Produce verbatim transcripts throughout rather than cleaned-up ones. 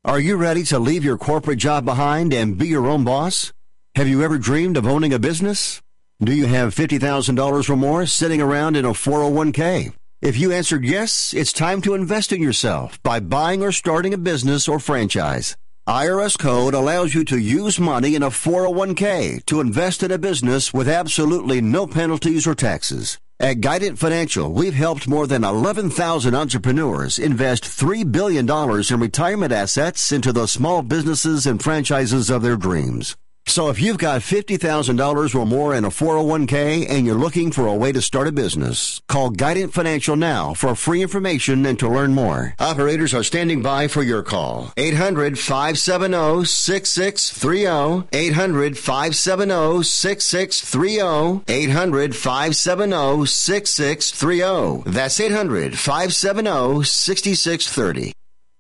Are you ready to leave your corporate job behind and be your own boss? Have you ever dreamed of owning a business? Do you have fifty thousand dollars or more sitting around in a four oh one k? If you answered yes, it's time to invest in yourself by buying or starting a business or franchise. I R S Code allows you to use money in a four oh one k to invest in a business with absolutely no penalties or taxes. At Guidant Financial, we've helped more than eleven thousand entrepreneurs invest three billion dollars in retirement assets into the small businesses and franchises of their dreams. So if you've got fifty thousand dollars or more in a four oh one k and you're looking for a way to start a business, call Guidant Financial now for free information and to learn more. Operators are standing by for your call. eight hundred, five seven zero, six six three zero. eight hundred, five seven zero, six six three zero. eight hundred, five seven zero, six six three zero. That's eight hundred, five seven zero, six six three zero.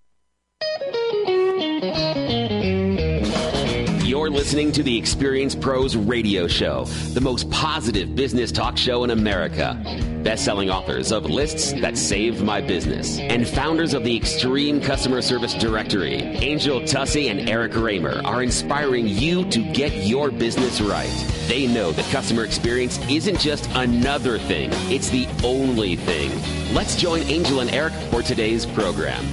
You're listening to the Experience Pros Radio Show, the most positive business talk show in America. Best-selling authors of Lists That Saved My Business and founders of the Extreme Customer Service Directory, Angel Tussey and Eric Raymer, are inspiring you to get your business right. They know that customer experience isn't just another thing, it's the only thing. Let's join Angel and Eric for today's program.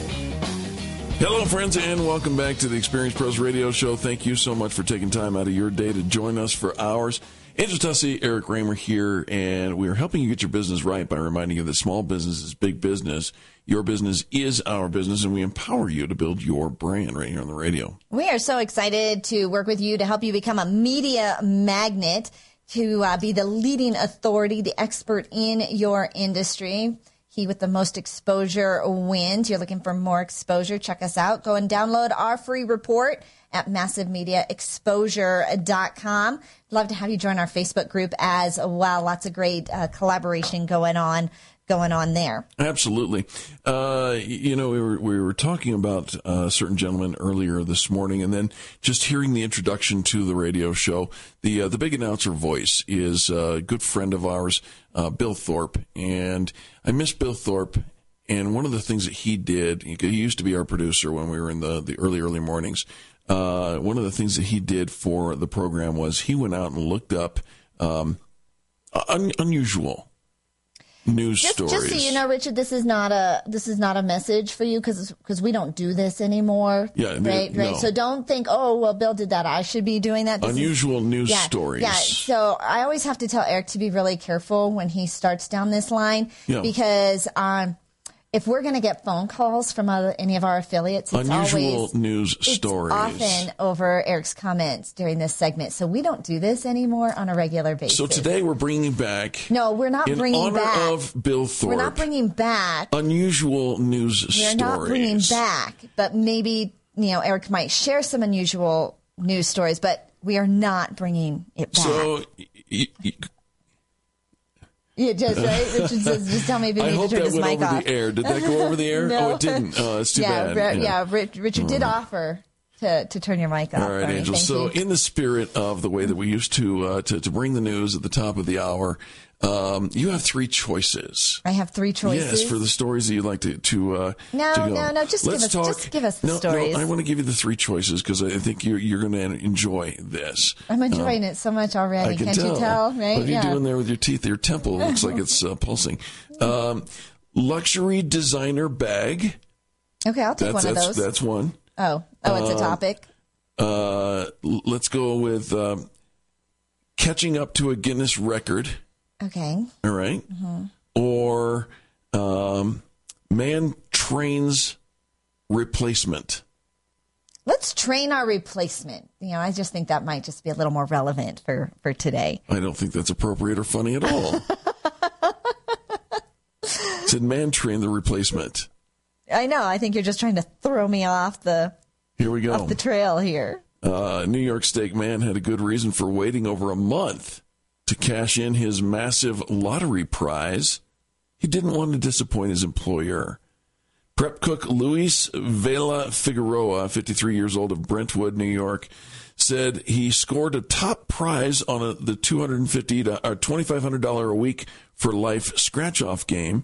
Hello, friends, and welcome back to the Experience Pros Radio Show. Thank you so much for taking time out of your day to join us for hours. Angel Tussey, Eric Raymer here, and we are helping you get your business right by reminding you that small business is big business. Your business is our business, and we empower you to build your brand right here on the radio. We are so excited to work with you to help you become a media magnet, to uh, be the leading authority, the expert in your industry. He with the most exposure wins. You're looking for more exposure. Check us out. Go and download our free report at massive media exposure dot com. Love to have you join our Facebook group as well. Lots of great uh, collaboration going on going on there. Absolutely. Uh, you know, we were we were talking about a certain gentleman earlier this morning, and then just hearing the introduction to the radio show. The uh, the big announcer voice is a good friend of ours, uh, Bill Thorpe, and I miss Bill Thorpe. And one of the things that he did, he used to be our producer when we were in the, the early, early mornings. Uh, one of the things that he did for the program was he went out and looked up um, un- unusual news just, stories. Just so you know, Richard, this is not a this is not a message for you because because we don't do this anymore. Yeah, right, no. right. So don't think, oh, well, Bill did that, I should be doing that. This unusual is, news yeah, stories. Yeah. So I always have to tell Eric to be really careful when he starts down this line yeah. because um, if we're going to get phone calls from other, any of our affiliates, it's unusual always, news it's stories. Often over Eric's comments during this segment. So we don't do this anymore on a regular basis. So today we're bringing back. No, we're not in bringing honor back. of Bill Thorpe. We're not bringing back unusual news we're stories. We're not bringing back, but maybe you know Eric might share some unusual news stories, but we are not bringing it back. So. Y- y- Yeah, just right. Richard says, "Just tell me if you need I hope to turn that this went mic over off." the air. Did that go over the air? No. Oh, it didn't. Uh, it's too yeah, bad. Re- yeah, yeah. Richard did offer to to turn your mic off. All right, All right Angel. Thank So, you. in the spirit of the way that we used to uh, to, to bring the news at the top of the hour, um, you have three choices. I have three choices. Yes, for the stories that you'd like to to uh, no, to go. no, no. Just Let's give us, talk. just give us the no, stories. No, I want to give you the three choices because I think you're you're going to enjoy this. I'm enjoying um, it so much already. I can Can't tell. you tell? Right? What are you yeah. doing there with your teeth? Your temple looks like it's uh, pulsing. Um, luxury designer bag. Okay, I'll take that's, one that's, of those. That's one. Oh, oh, it's um, a topic. Uh, let's go with um, catching up to a Guinness record. Okay. All right. Mm-hmm. Or um, man trains replacement. Let's train our replacement. You know, I just think that might just be a little more relevant for, for today. I don't think that's appropriate or funny at all. Said man train the replacement. I know. I think you're just trying to throw me off the here we go off the trail here. Uh, New York Steak man had a good reason for waiting over a month to cash in his massive lottery prize. He didn't want to disappoint his employer. Prep cook Luis Vela Figueroa, fifty-three years old of Brentwood, New York, said he scored a top prize on a, the two hundred fifty dollars or twenty-five hundred dollars a week for life scratch-off game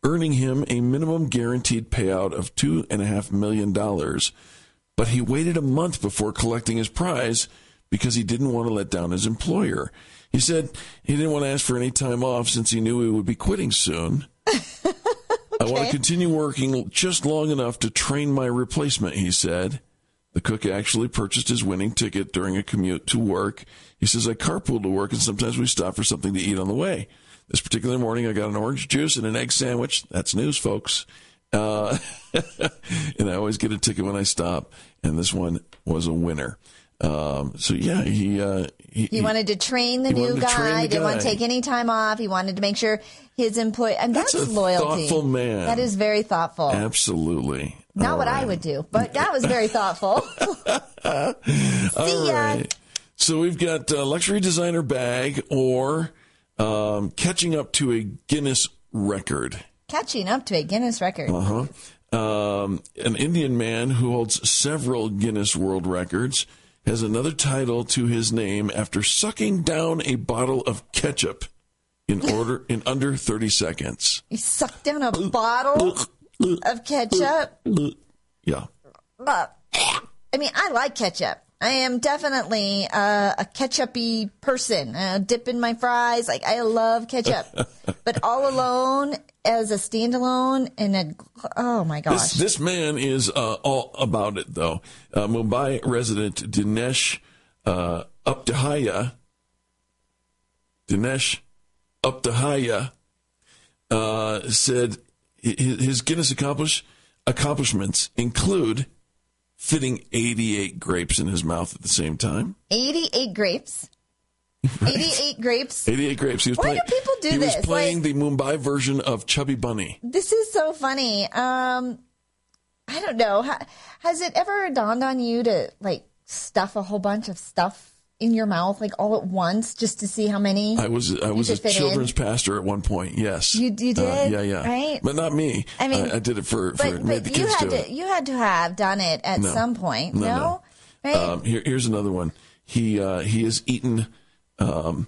earning him a minimum guaranteed payout of two and a half million dollars. But he waited a month before collecting his prize because he didn't want to let down his employer. He said he didn't want to ask for any time off since he knew he would be quitting soon. Okay. I want to continue working just long enough to train my replacement, he said. The cook actually purchased his winning ticket during a commute to work. He says, I carpool to work and sometimes we stop for something to eat on the way. This particular morning, I got an orange juice and an egg sandwich. That's news, folks. Uh, and I always get a ticket when I stop. And this one was a winner. Um, so, yeah, he, uh, he... He wanted to train the new guy. Didn't want to take any time off. He wanted to make sure his employee... And that's, that's a loyalty. thoughtful man. That is very thoughtful. Absolutely. Not All what right. I would do, but that was very thoughtful. See ya. Right. So we've got a luxury designer bag or um, catching up to a Guinness record. Catching up to a Guinness record. Uh-huh. Um, an Indian man who holds several Guinness World Records has another title to his name after sucking down a bottle of ketchup in order in under thirty seconds. He sucked down a bottle of ketchup. Yeah. I mean, I like ketchup. I am definitely uh, a ketchup-y person. Uh, dip in my fries. Like, I love ketchup. But all alone, as a standalone, in a, oh my gosh. This, this man is uh, all about it, though. Uh, Mumbai resident Dinesh uh, Updahaya, Dinesh Updahaya uh, said his, his Guinness accomplish, accomplishments include fitting eighty-eight grapes in his mouth at the same time. eighty-eight grapes? Right. eighty-eight grapes? eighty-eight grapes. He was Why playing, do people do he this? He was playing like, the Mumbai version of Chubby Bunny. This is so funny. Um, I don't know. Has it ever dawned on you to, like, stuff a whole bunch of stuff in your mouth, like, all at once, just to see how many I was I was a children's in? pastor at one point, yes. You, you did? Uh, yeah, yeah. Right? But not me. I mean, I, I did it for, for but, made but the you kids had do to, it. You had to have done it at No. some point, no? no? no. Right? Um, here, here's another one. He uh, he has eaten um,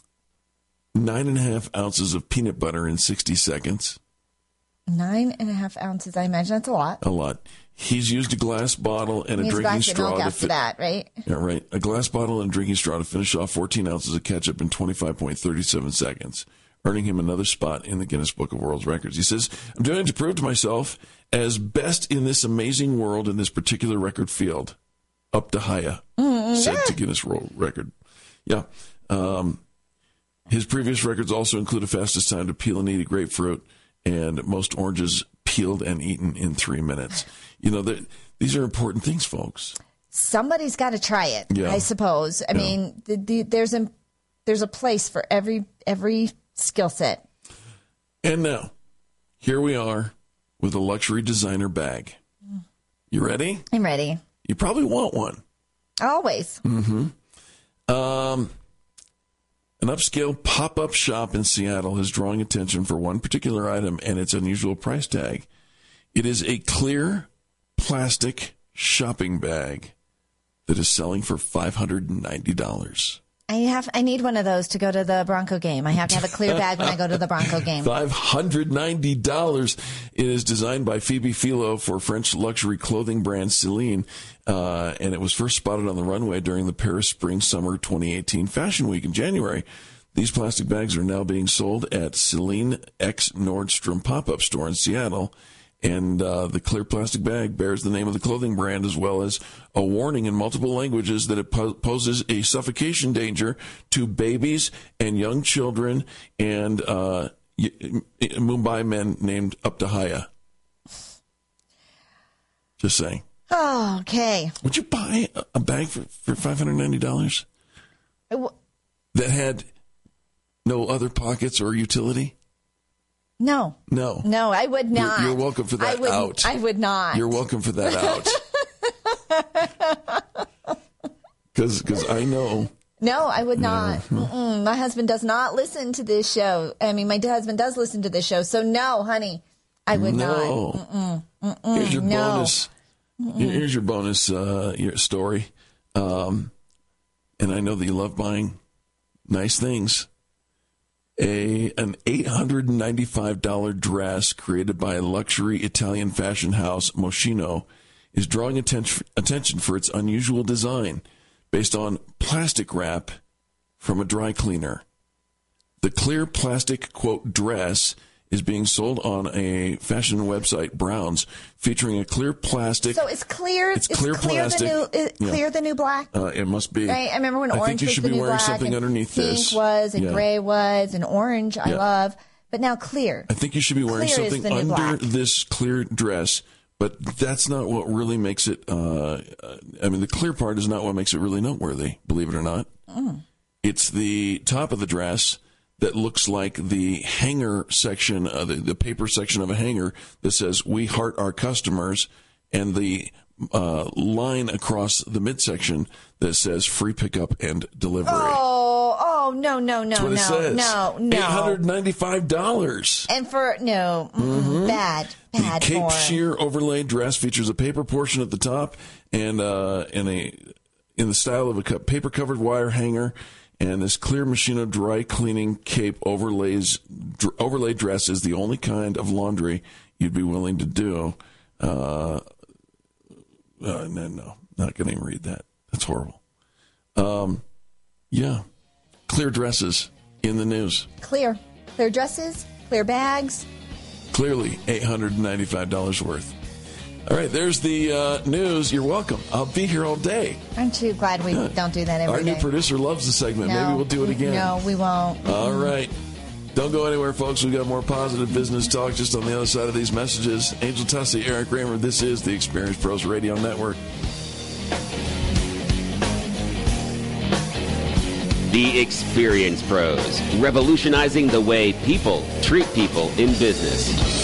nine and a half ounces of peanut butter in sixty seconds. Nine and a half ounces. I imagine that's a lot. A lot. He's used a glass bottle and a Needs a drinking glass of straw milk to after fit. that, right? Yeah, right. A glass bottle and a drinking straw to finish off fourteen ounces of ketchup in twenty-five point three seven seconds, earning him another spot in the Guinness Book of World Records. He says, I'm doing it to prove to myself as best in this amazing world in this particular record field. Updahaya mm, said yeah. to Guinness World Record. Yeah. Um, his previous records also include a fastest time to peel and eat a grapefruit and most oranges peeled and eaten in three minutes. You know, these are important things, folks. Somebody's got to try it, yeah. I suppose. I yeah. mean, the, the, there's a there's a place for every every skill set. And now, here we are with a luxury designer bag. You ready? I'm ready. You probably want one. Always. Mm-hmm. Um, an upscale pop-up shop in Seattle is drawing attention for one particular item and its unusual price tag. It is a clear plastic shopping bag that is selling for five hundred ninety dollars. I have. I need one of those to go to the Bronco game. I have to have a clear bag when I go to the Bronco game. five hundred ninety dollars. It is designed by Phoebe Philo for French luxury clothing brand Celine, uh, and it was first spotted on the runway during the Paris Spring Summer twenty eighteen Fashion Week in January. These plastic bags are now being sold at Celine X Nordstrom pop-up store in Seattle. And uh, the clear plastic bag bears the name of the clothing brand as well as a warning in multiple languages that it po- poses a suffocation danger to babies and young children and uh, Mumbai men named Updahaya. Just saying. Oh, okay. Would you buy a bag for, for five hundred ninety dollars w- that had no other pockets or utility? No. No. No, I would not. You're, you're welcome for that I would, out. I would not. You're welcome for that out. Because I know. No, I would not. Mm-mm. My husband does not listen to this show. I mean, my husband does listen to this show. So, no, honey, I would no. not. Mm-mm. Mm-mm. Here's your no. bonus. Mm-mm. Here's your bonus uh, your story. Um, and I know that you love buying nice things. A an eight hundred ninety-five dollars dress created by luxury Italian fashion house Moschino is drawing atten- attention for its unusual design based on plastic wrap from a dry cleaner. The clear plastic, quote, dress is being sold on a fashion website, Browns, featuring a clear plastic. So it's clear. It's it's clear, clear plastic. The new, is yeah. Clear the new black. Uh, it must be. Right? I remember when I orange think you was should the be new wearing black, something and underneath pink this. was, and yeah. gray was, and orange. I yeah. love, but now clear. I think you should be wearing Clear is something the new under black. this clear dress. But that's not what really makes it. Uh, I mean, the clear part is not what makes it really noteworthy. Believe it or not, mm. It's the top of the dress that looks like the hanger section, uh, the, the paper section of a hanger that says "We heart our customers," and the uh, line across the midsection that says "Free pickup and delivery." Oh, oh, no, no, no, That's what no, it says. no, no. eight hundred ninety-five dollars. And for, no, mm-hmm. bad, bad The Cape form. Sheer overlay dress features a paper portion at the top and uh, in a in the style of a paper covered wire hanger. And this clear Moschino dry cleaning cape overlays dr- overlay dress is the only kind of laundry you'd be willing to do. Uh, uh, no, no, not going to even read that. That's horrible. Um, yeah, clear dresses in the news. Clear. Clear dresses, clear bags. Clearly eight hundred ninety-five dollars worth. All right, there's the uh, news. You're welcome. I'll be here all day. Aren't you glad we Yeah. don't do that every Our day? new producer loves the segment. No. Maybe we'll do it again. No, we won't. All right. Don't go anywhere, folks. We've got more positive business talk just on the other side of these messages. Angel Tussey, Eric Raymer. This is the Experience Pros Radio Network. The Experience Pros, revolutionizing the way people treat people in business.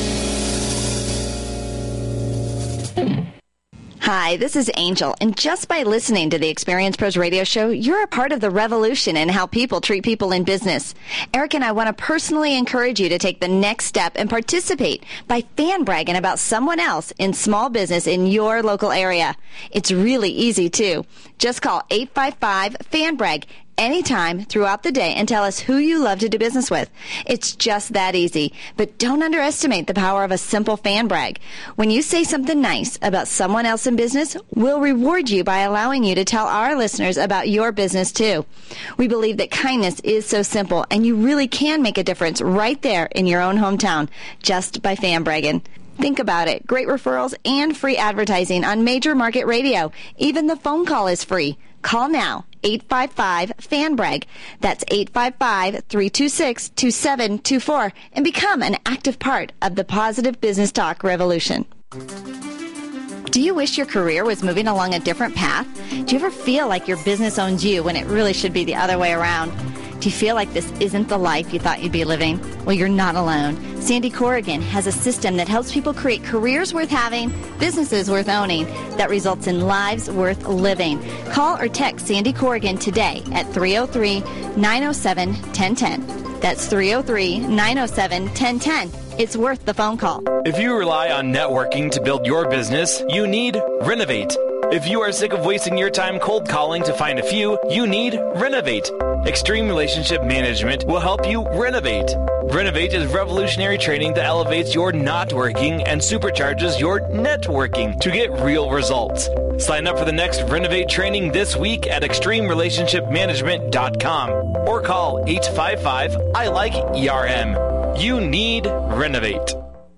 Hi, this is Angel, and just by listening to the Experience Pros radio show, you're a part of the revolution in how people treat people in business. Eric and I want to personally encourage you to take the next step and participate by fan bragging about someone else in small business in your local area. It's really easy, too. Just call eight five five, fan brag anytime throughout the day and tell us who you love to do business with. It's just that easy. But don't underestimate the power of a simple fan brag. When you say something nice about someone else in business, we'll reward you by allowing you to tell our listeners about your business too. We believe that kindness is so simple, and you really can make a difference right there in your own hometown just by fan bragging. Think about it. Great referrals and free advertising on major market radio. Even the phone call is free. Call now, eight five five, fan brag. That's eight five five, three two six, two seven two four, and become an active part of the positive business talk revolution. Do you wish your career was moving along a different path? Do you ever feel like your business owns you when it really should be the other way around? Do you feel like this isn't the life you thought you'd be living? Well, you're not alone. Sandy Corrigan has a system that helps people create careers worth having, businesses worth owning, that results in lives worth living. Call or text Sandy Corrigan today at three oh three, nine oh seven, one oh one oh. That's three oh three, nine oh seven, one oh one oh. It's worth the phone call. If you rely on networking to build your business, you need Renovate. If you are sick of wasting your time cold calling to find a few, you need Renovate. Extreme Relationship Management will help you renovate. Renovate is revolutionary training that elevates your not working and supercharges your networking to get real results. Sign up for the next Renovate training this week at extreme relationship management dot com or call eight five five, I like E R M. You need Renovate.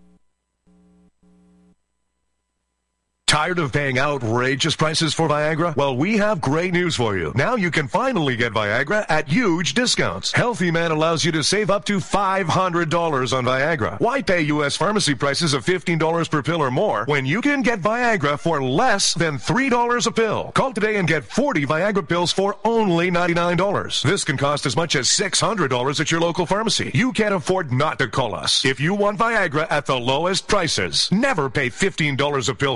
Tired of paying outrageous prices for Viagra? Well, we have great news for you. Now you can finally get Viagra at huge discounts. Healthy Man allows you to save up to five hundred dollars on Viagra. Why pay U S pharmacy prices of fifteen dollars per pill or more when you can get Viagra for less than three dollars a pill? Call today and get forty Viagra pills for only ninety-nine dollars. This can cost as much as six hundred dollars at your local pharmacy. You can't afford not to call us. If you want Viagra at the lowest prices, never pay fifteen dollars a pill pharmacy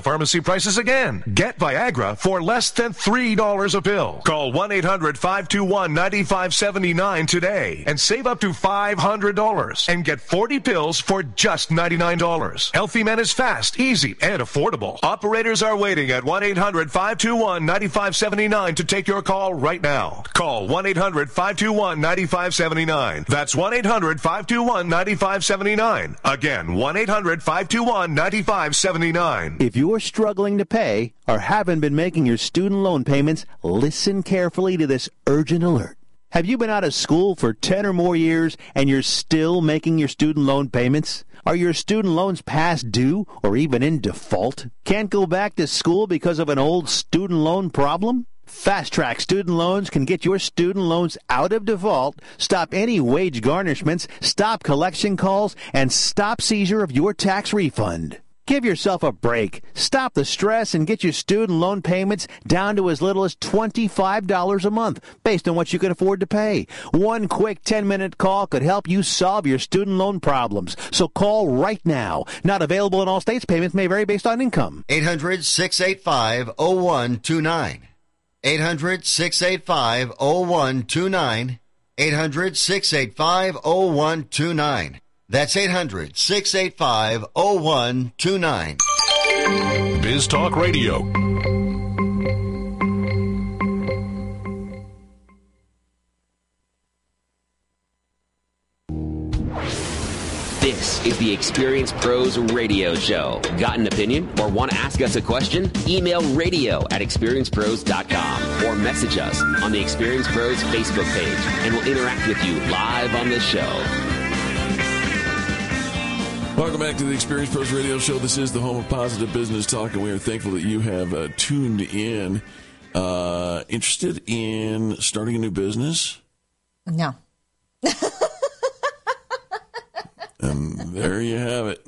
prices again. Get Viagra for less than three dollars a pill. Call one eight hundred five two one nine five seven nine today and save up to five hundred dollars and get forty pills for just ninety-nine dollars. Healthy Man is fast, easy, and affordable. Operators are waiting at one eight hundred five two one nine five seven nine to take your call right now. Call one eight hundred five two one nine five seven nine. That's one eight hundred five two one nine five seven nine. Again, one eight hundred five two one nine five seven nine. If you're struggling to pay or haven't been making your student loan payments, listen carefully to this urgent alert. Have you been out of school for ten or more years and you're still making your student loan payments? Are your student loans past due or even in default? Can't go back to school because of an old student loan problem? Fast Track Student Loans can get your student loans out of default, stop any wage garnishments, stop collection calls, and stop seizure of your tax refund. Give yourself a break. Stop the stress and get your student loan payments down to as little as twenty-five dollars a month, based on what you can afford to pay. One quick ten-minute call could help you solve your student loan problems. So call right now. Not available in all states. Payments may vary based on income. eight hundred six eight five oh one two nine. eight hundred six eight five oh one two nine. eight hundred six eight five oh one two nine. That's eight hundred six eight five oh one two nine. Biz Talk Radio. This is the Experience Pros Radio Show. Got an opinion or want to ask us a question? Email radio at experience pros dot com or message us on the Experience Pros Facebook page, and we'll interact with you live on the show. Welcome back to the Experience Pros Radio Show. This is the home of positive business talk, and we are thankful that you have uh, tuned in. Uh, interested in starting a new business? No. And there you have it.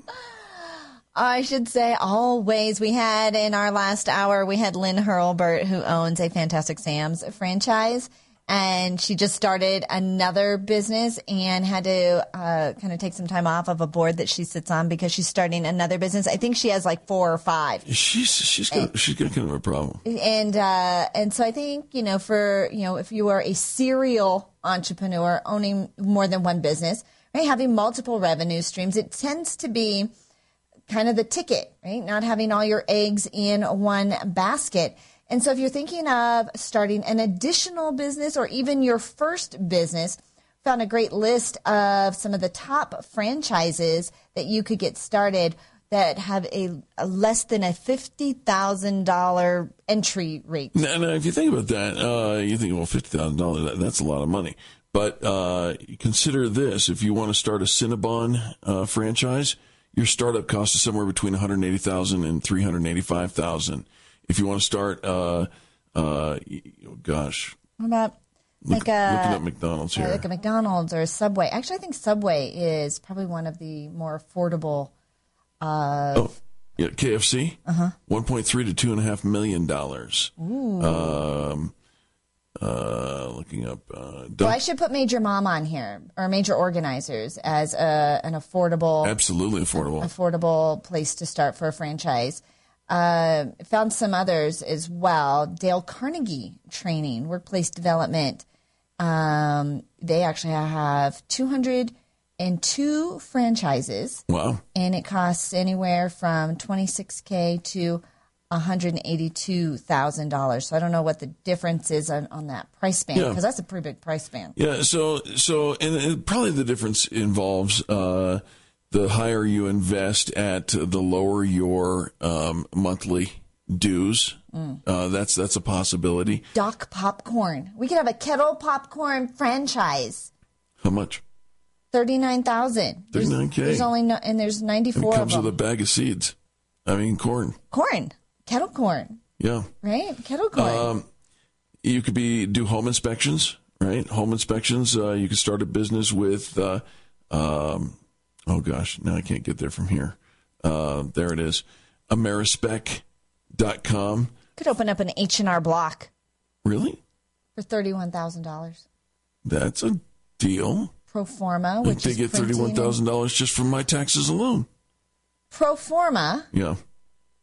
I should say always. We had in our last hour, we had Lynn Hurlbert, who owns a Fantastic Sam's franchise. And she just started another business and had to uh, kind of take some time off of a board that she sits on because she's starting another business. I think she has like four or five. She's she's got, and, she's got kind of a problem. And uh, and so I think, you know, for, you know, if you are a serial entrepreneur owning more than one business, right, having multiple revenue streams, it tends to be kind of the ticket, right? Not having all your eggs in one basket. And so if you're thinking of starting an additional business or even your first business, found a great list of some of the top franchises that you could get started that have a, a less than a fifty thousand dollars entry rate. Now, now, if you think about that, uh, you think, well, fifty thousand dollars, that, that's a lot of money. But uh, consider this. If you want to start a Cinnabon uh, franchise, your startup cost is somewhere between one hundred eighty thousand dollars and three hundred eighty-five thousand dollars. If you want to start, uh, uh, oh gosh. What about Look, like a, looking at McDonald's here. Like a McDonald's or a Subway. Actually, I think Subway is probably one of the more affordable. Uh, oh, yeah, K F C? Uh-huh. one point three to two point five million dollars. Ooh. Um, uh, looking up. Uh, so I should put Major Mom on here, or Major Organizers, as a, an affordable. Absolutely affordable. Affordable place to start for a franchise. Uh, found some others as well. Dale Carnegie Training, Workplace Development. Um, they actually have two hundred two franchises. Wow. And it costs anywhere from twenty-six thousand dollars to one hundred eighty-two thousand dollars. So I don't know what the difference is on, on that price band, because yeah. that's a pretty big price band. Yeah, so, so and, and probably the difference involves uh, the higher you invest at, the lower your um, monthly dues. Mm. Uh, that's that's a possibility. Doc Popcorn. We could have a kettle popcorn franchise. How much? Thirty-nine thousand. Thirty-nine k. There's only no, and there's ninety-four. And it comes of them. with a bag of seeds. I mean, corn. Corn, kettle corn. Yeah. Right, kettle corn. Um, you could be do home inspections. Right, home inspections. Uh, you could start a business with. Uh, um, oh gosh, now I can't get there from here. Uh, there it is. Amerispec dot com. Could open up an H and R Block. Really? For thirty-one thousand dollars. That's a deal. Proforma, which they is get thirty-one thousand dollars just from my taxes alone. Proforma. Yeah.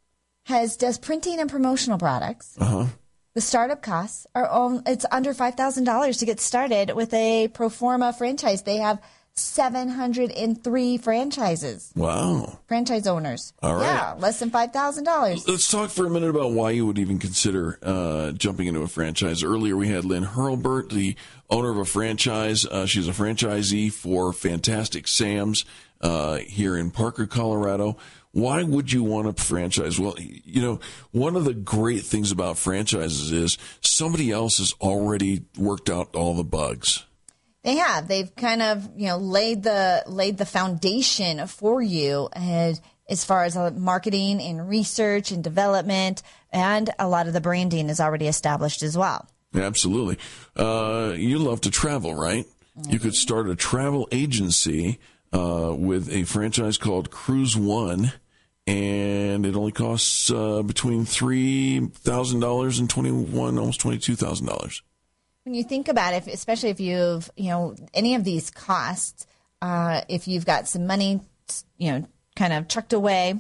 has does printing and promotional products. Uh-huh. The startup costs are on, it's under five thousand dollars to get started with a pro forma franchise. They have seven hundred three franchises. Wow. Franchise owners. All right. Yeah, less than five thousand dollars. Let's talk for a minute about why you would even consider uh, jumping into a franchise. Earlier, we had Lynn Hurlburt, the owner of a franchise. Uh, she's a franchisee for Fantastic Sam's uh, here in Parker, Colorado. Why would you want a franchise? Well, you know, one of the great things about franchises is somebody else has already worked out all the bugs. They have. They've kind of, you know, laid the laid the foundation for you, and as far as uh, marketing and research and development, and a lot of the branding is already established as well. Absolutely. Uh, you love to travel, right? Mm-hmm. You could start a travel agency uh, with a franchise called Cruise One, and it only costs uh, between three thousand dollars and twenty-one, almost twenty-two thousand dollars. When you think about it, especially if you've, you know, any of these costs, uh, if you've got some money, you know, kind of chucked away,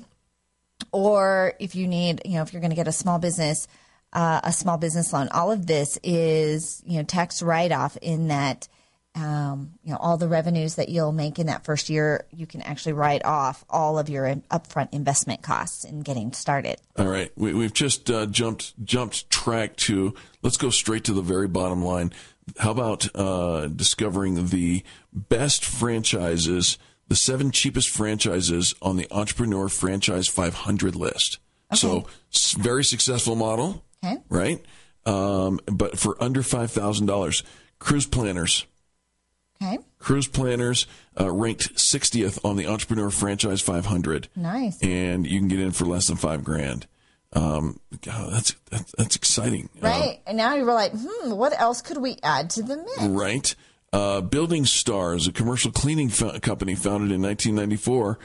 or if you need, you know, if you're going to get a small business, uh, a small business loan, all of this is, you know, tax write-off in that, um, you know, all the revenues that you'll make in that first year, you can actually write off all of your upfront investment costs in getting started. All right. We, we've just uh, jumped jumped track to, let's go straight to the very bottom line. How about uh, discovering the best franchises, the seven cheapest franchises on the Entrepreneur Franchise five hundred list? Okay. So, very successful model, okay. Right? Um, but for under five thousand dollars. Cruise Planners. Okay. Cruise Planners uh, ranked sixtieth on the Entrepreneur Franchise five hundred. Nice. And you can get in for less than five grand. Um, God, that's, that's that's exciting, right? Uh, and now you were like, hmm, what else could we add to the mix? Right. Uh, Building Stars, a commercial cleaning fo- company founded in nineteen ninety-four.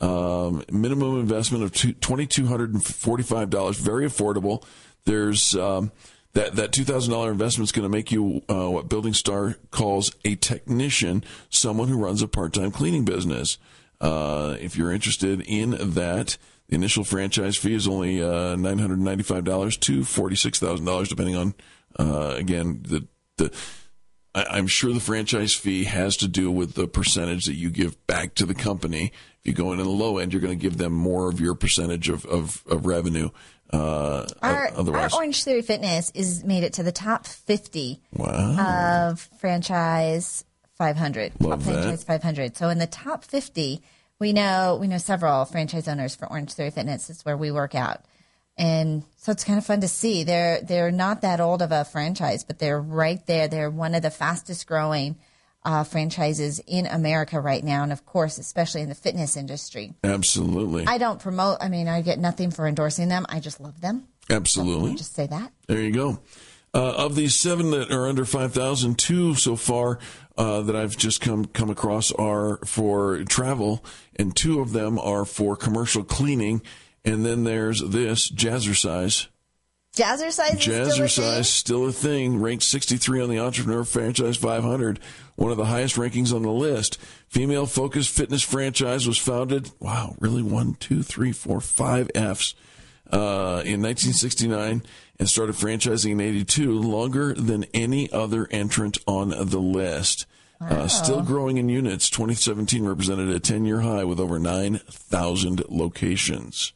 Um, minimum investment of two thousand two hundred forty-five dollars, very affordable. There's um, That that two thousand dollars investment is going to make you uh, what Building Star calls a technician, someone who runs a part-time cleaning business. Uh, if you're interested in that, the initial franchise fee is only uh, nine hundred ninety-five dollars to forty-six thousand dollars, depending on, uh, again, the the. I, I'm sure the franchise fee has to do with the percentage that you give back to the company. If you go in at the low end, you're going to give them more of your percentage of, of, of revenue. Uh, our, otherwise. our Orange Theory Fitness is made it to the top fifty wow. of Franchise five hundred. Love top that. Franchise five hundred. So in the top fifty, we know we know several franchise owners for Orange Theory Fitness. It's where we work out. And so it's kind of fun to see. They're they're not that old of a franchise, but they're right there. They're one of the fastest growing uh, franchises in America right now, and of course, especially in the fitness industry. Absolutely. I don't promote. I mean, I get nothing for endorsing them. I just love them. Absolutely. So just say that. There you go. Uh, of these seven that are under five thousand, two so far uh, that I've just come come across are for travel, and two of them are for commercial cleaning. And then there's this, Jazzercise. Jazzercise is still a thing? Jazzercise, still a thing. Ranked sixty-three on the Entrepreneur Franchise five hundred, one of the highest rankings on the list. Female-focused fitness franchise was founded, wow, really, one, two, three, four, five Fs, uh, in nineteen sixty-nine and started franchising in eighty-two, longer than any other entrant on the list. Wow. Uh, still growing in units, twenty seventeen represented a ten-year high with over nine thousand locations.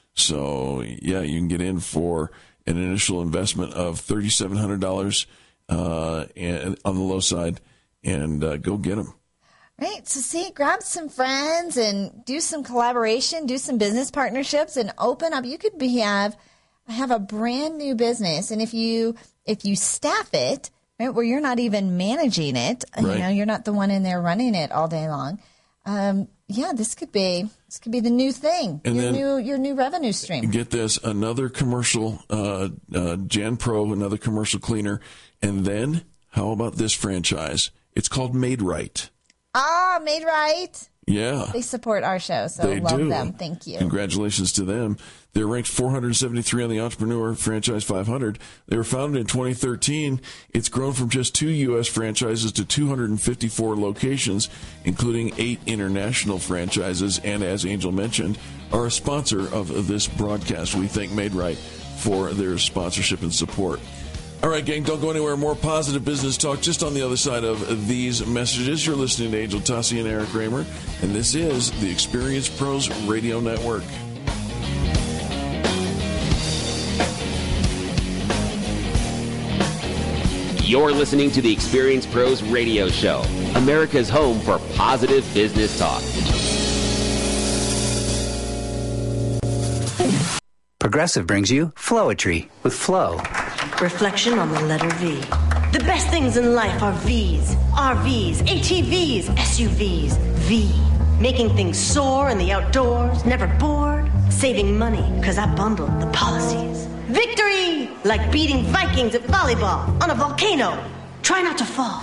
So, yeah, you can get in for an initial investment of three thousand seven hundred dollars uh, and, on the low side, and uh, go get them. Right. So, see, grab some friends and do some collaboration, do some business partnerships, and open up. You could be have have a brand new business, and if you if you staff it, right, where you're not even managing it, right. you know, you're not the one in there running it all day long. Um, yeah, this could be this could be the new thing, and your new your new revenue stream. Get this, another commercial, uh, uh, Jan Pro, another commercial cleaner, and then how about this franchise? It's called Made Right. Ah, Made Right. Yeah. They support our show, so They love do. them. Thank you. Congratulations to them. They're ranked four hundred seventy-three on the Entrepreneur Franchise five hundred. They were founded in twenty thirteen. It's grown from just two U S franchises to two hundred fifty-four locations, including eight international franchises, and as Angel mentioned, are a sponsor of this broadcast. We thank MadeRight for their sponsorship and support. All right, gang, don't go anywhere. More positive business talk just on the other side of these messages. You're listening to Angel Tussey and Eric Raymer, and this is the Experience Pros Radio Network. You're listening to the Experience Pros Radio Show, America's home for positive business talk. Progressive brings you Flowetry with Flow. Reflection on the letter V. The best things in life are V's. R Vs, A T Vs, S U Vs. V. Making things soar in the outdoors, never bored. Saving money, because I bundled the policies. Victory! Like beating Vikings at volleyball on a volcano. Try not to fall.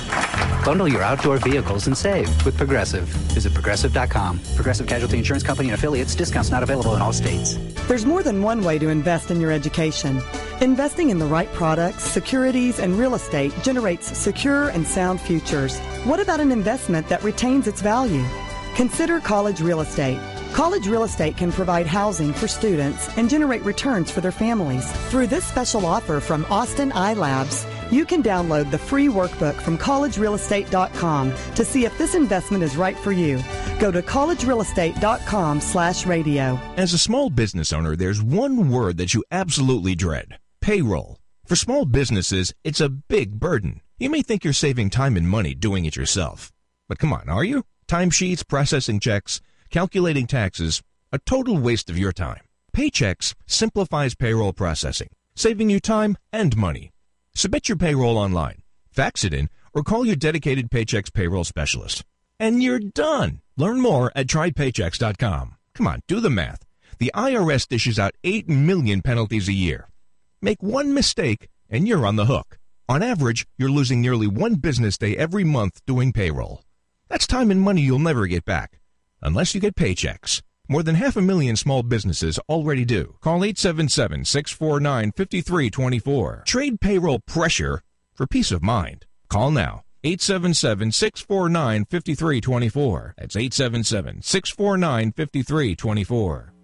Bundle your outdoor vehicles and save with Progressive. Visit Progressive dot com. Progressive Casualty Insurance Company and affiliates. Discounts not available in all states. There's more than one way to invest in your education. Investing in the right products, securities, and real estate generates secure and sound futures. What about an investment that retains its value? Consider college real estate. College real estate can provide housing for students and generate returns for their families. Through this special offer from Austin iLabs, you can download the free workbook from college real estate dot com to see if this investment is right for you. Go to college real estate dot com slash radio. As a small business owner, there's one word that you absolutely dread: payroll. For small businesses, it's a big burden. You may think you're saving time and money doing it yourself. But come on, are you? Timesheets, processing checks, calculating taxes, a total waste of your time. Paychex simplifies payroll processing, saving you time and money. Submit your payroll online, fax it in, or call your dedicated Paychex payroll specialist. And you're done. Learn more at try paychex dot com. Come on, do the math. The I R S dishes out eight million penalties a year. Make one mistake, and you're on the hook. On average, you're losing nearly one business day every month doing payroll. That's time and money you'll never get back, unless you get Paychex. More than half a million small businesses already do. Call eight seven seven, six four nine, five three two four. Trade payroll pressure for peace of mind. Call now. eight seven seven, six four nine, five three two four. That's eight seven seven, six four nine, five three two four.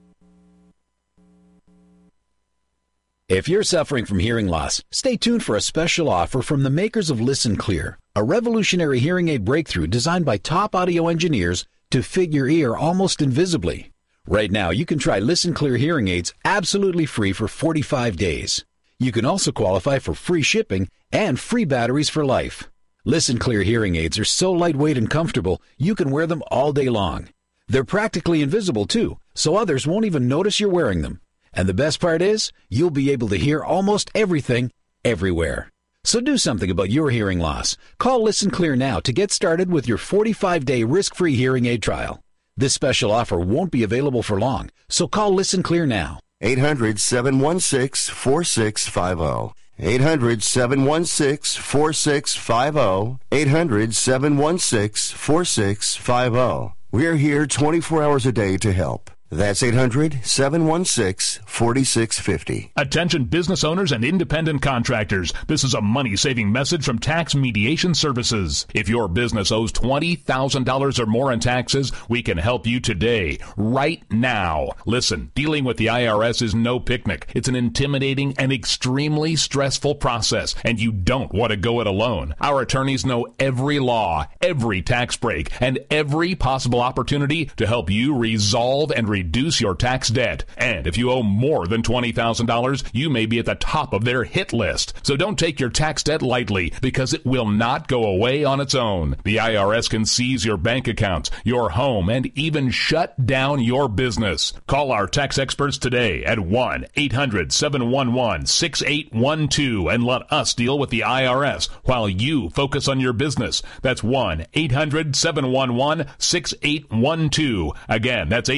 If you're suffering from hearing loss, stay tuned for a special offer from the makers of Listen Clear, a revolutionary hearing aid breakthrough designed by top audio engineers to fit your ear almost invisibly. Right now, you can try Listen Clear hearing aids absolutely free for forty-five days. You can also qualify for free shipping and free batteries for life. Listen Clear hearing aids are so lightweight and comfortable, you can wear them all day long. They're practically invisible, too, so others won't even notice you're wearing them. And the best part is, you'll be able to hear almost everything, everywhere. So do something about your hearing loss. Call Listen Clear now to get started with your forty-five day risk-free hearing aid trial. This special offer won't be available for long, so call Listen Clear now. eight hundred, seven one six, four six five zero. eight hundred, seven one six, four six five zero. eight hundred, seven one six, four six five zero. We're here twenty-four hours a day to help. That's eight hundred, seven one six, four six five zero. Attention business owners and independent contractors. This is a money-saving message from Tax Mediation Services. If your business owes twenty thousand dollars or more in taxes, we can help you today, right now. Listen, dealing with the I R S is no picnic. It's an intimidating and extremely stressful process, and you don't want to go it alone. Our attorneys know every law, every tax break, and every possible opportunity to help you resolve and resolve reduce your tax debt. And if you owe more than twenty thousand dollars, you may be at the top of their hit list. So don't take your tax debt lightly, because it will not go away on its own. The I R S can seize your bank accounts, your home, and even shut down your business. Call our tax experts today at one eight hundred, seven one one, six eight one two and let us deal with the I R S while you focus on your business. That's one eight hundred, seven one one, six eight one two. Again, that's eight hundred,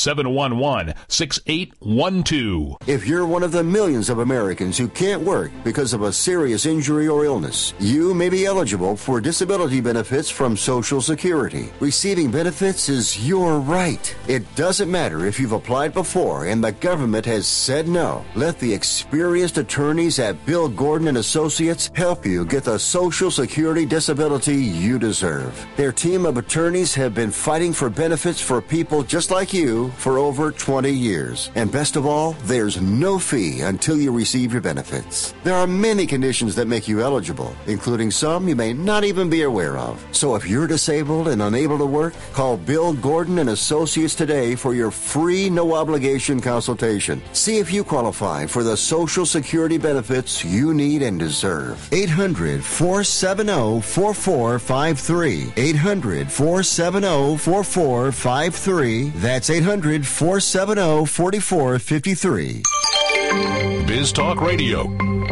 seven one one, six eight one two. If you're one of the millions of Americans who can't work because of a serious injury or illness, you may be eligible for disability benefits from Social Security. Receiving benefits is your right. It doesn't matter if you've applied before and the government has said no. Let the experienced attorneys at Bill Gordon and Associates help you get the Social Security disability you deserve. Their team of attorneys have been fighting for benefits for people just like you for over twenty years. And best of all, there's no fee until you receive your benefits. There are many conditions that make you eligible, including some you may not even be aware of. So if you're disabled and unable to work, call Bill Gordon and Associates today for your free, no-obligation consultation. See if you qualify for the Social Security benefits you need and deserve. eight hundred, four seven zero, four four five three. eight hundred, four seven zero, four four five three. That's eight hundred, four seven zero, four four five three. Biz Talk Radio.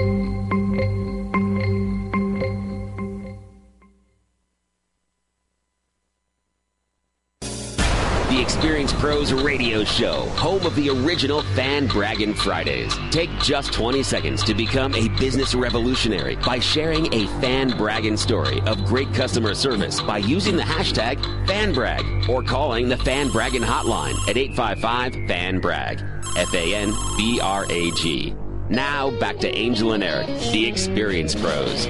The Experience Pros Radio Show, home of the original Fan Braggin' Fridays. Take just twenty seconds to become a business revolutionary by sharing a fan bragging story of great customer service by using the hashtag FanBrag or calling the Fan Braggin' Hotline at eight five five, fan brag. F A N B R A G. Now back to Angel and Eric, the Experience Pros.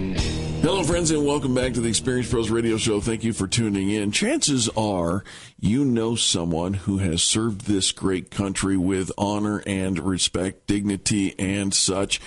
Hello, friends, and welcome back to the Experience Pros Radio Show. Thank you for tuning in. Chances are you know someone who has served this great country with honor and respect, dignity, and such,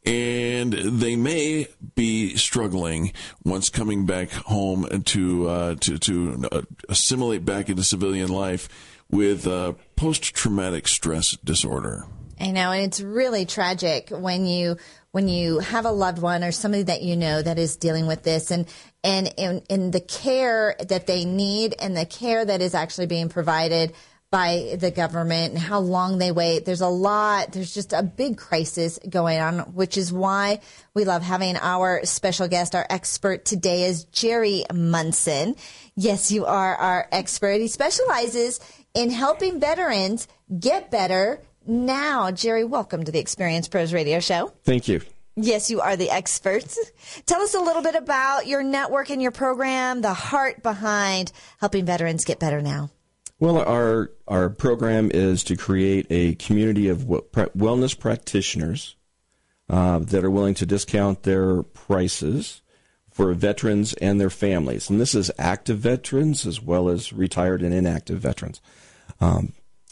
and they may be struggling once coming back home to uh, to, to uh, assimilate back into civilian life with uh, post-traumatic stress disorder. I know, and it's really tragic when you when you have a loved one or somebody that you know that is dealing with this, and and in, in the care that they need and the care that is actually being provided by the government and how long they wait. There's a lot. There's just a big crisis going on, which is why we love having our special guest. Our expert today is Jerry Munson. Yes, you are our expert. He specializes in helping veterans get better now. Jerry, welcome to the Experience Pros Radio Show. Thank you. Yes, you are the experts. Tell us a little bit about your network and your program, the heart behind helping veterans get better now. Well, our our program is to create a community of wellness practitioners uh, that are willing to discount their prices for veterans and their families. And this is active veterans as well as retired and inactive veterans. Um,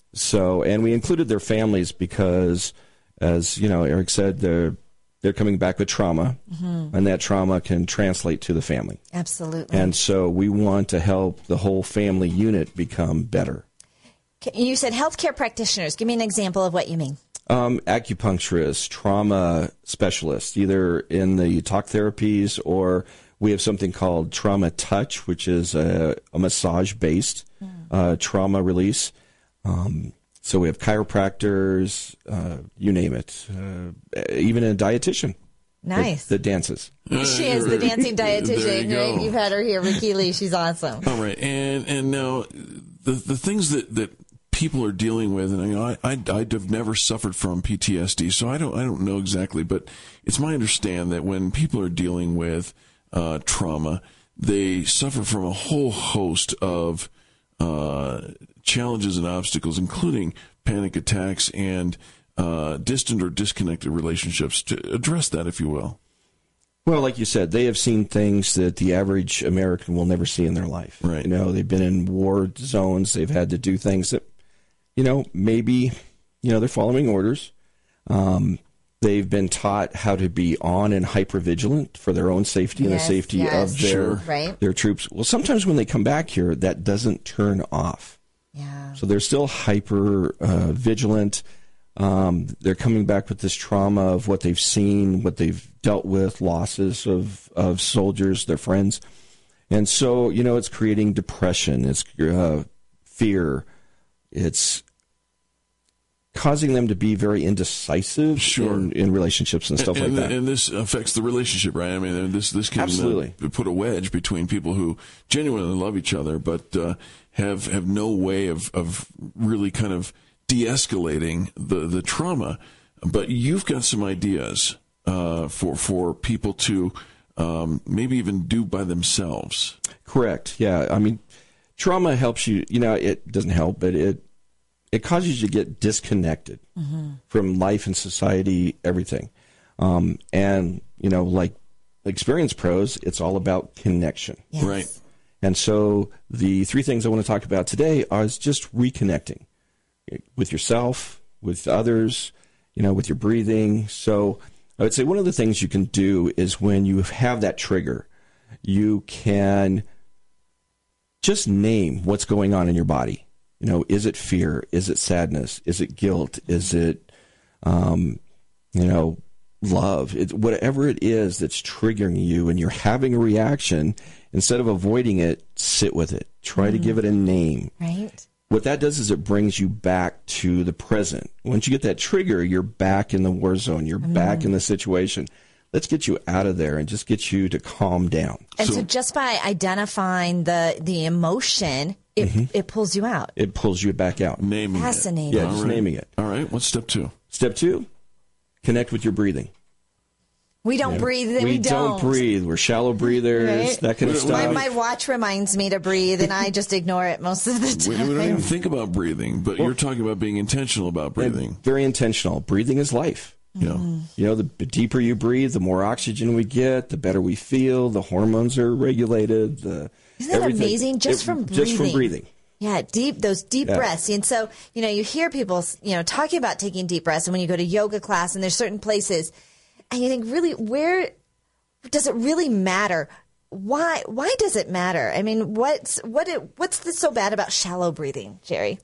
so, and we included their families because, as you know, Eric said, they're they're coming back with trauma, mm-hmm. and that trauma can translate to the family. Absolutely. And so we want to help the whole family unit become better. You said healthcare practitioners. Give me an example of what you mean. Um, acupuncturists, trauma specialists, either in the talk therapies, or we have something called Trauma Touch, which is a, a massage-based mm. uh, trauma release. Um, so we have chiropractors, uh, you name it, uh, even a dietitian. Nice. That, that dances. She is the dancing dietitian. You right? You've had her here, Ricky Lee. She's awesome. All right, and and now the the things that, that people are dealing with, and you know, I, I I've never suffered from P T S D, so I don't I don't know exactly, but it's my understanding that when people are dealing with uh, trauma, they suffer from a whole host of uh, challenges and obstacles, including panic attacks and uh, distant or disconnected relationships. To address that, if you will. Well, like you said, they have seen things that the average American will never see in their life. Right. You know, they've been in war zones. They've had to do things that, you know, maybe, you know, they're following orders. Um, they've been taught how to be on and hypervigilant for their own safety and yes, the safety yes. of their Sure. right. their troops. Well, sometimes when they come back here, that doesn't turn off. Yeah. So they're still hyper uh, vigilant. Um, they're coming back with this trauma of what they've seen, what they've dealt with, losses of, of soldiers, their friends. And so, you know, it's creating depression, it's uh, fear, it's causing them to be very indecisive sure. in, in relationships and stuff and, and like that. And this affects the relationship, right? I mean, this this can Absolutely. Uh, put a wedge between people who genuinely love each other, but uh, have have no way of, of really kind of de-escalating the, the trauma. But you've got some ideas uh, for for people to um, maybe even do by themselves. Correct. Yeah. I mean, trauma helps you. You know, it doesn't help, but it it causes you to get disconnected mm-hmm. from life and society, everything. Um, and you know, like Experience Pros, it's all about connection. Yes. Right. And so the three things I want to talk about today are just reconnecting with yourself, with others, you know, with your breathing. So I would say one of the things you can do is when you have that trigger, you can just name what's going on in your body. You know, is it fear? Is it sadness? Is it guilt? Is it, um, you know, love? It, whatever it is that's triggering you and you're having a reaction, instead of avoiding it, sit with it. Try mm. to give it a name. Right. What that does is it brings you back to the present. Once you get that trigger, you're back in the war zone. You're mm. back in the situation. Let's get you out of there and just get you to calm down. And so, so just by identifying the the emotion, it mm-hmm. it pulls you out. It pulls you back out. Naming Fascinating. it. Yeah, just right. naming it. All right. What's step two? Step two, connect with your breathing. We don't yeah. breathe. Then we, we don't. don't breathe. We're shallow breathers, right? that kind of stuff. My, my watch reminds me to breathe, and I just ignore it most of the time. We, we don't even think about breathing, but well, you're talking about being intentional about breathing. Very intentional. Breathing is life. Yeah. Mm-hmm. You know, the deeper you breathe, the more oxygen we get, the better we feel, the hormones are regulated. The Isn't that everything. amazing? Just it, from breathing. Just from breathing. Yeah, deep, those deep yeah. breaths. And so, you know, you hear people, you know, talking about taking deep breaths, and when you go to yoga class and there's certain places, and you think, really, where does it really matter? Why, why does it matter? I mean, what's, what, it, what's the, so bad about shallow breathing, Jerry?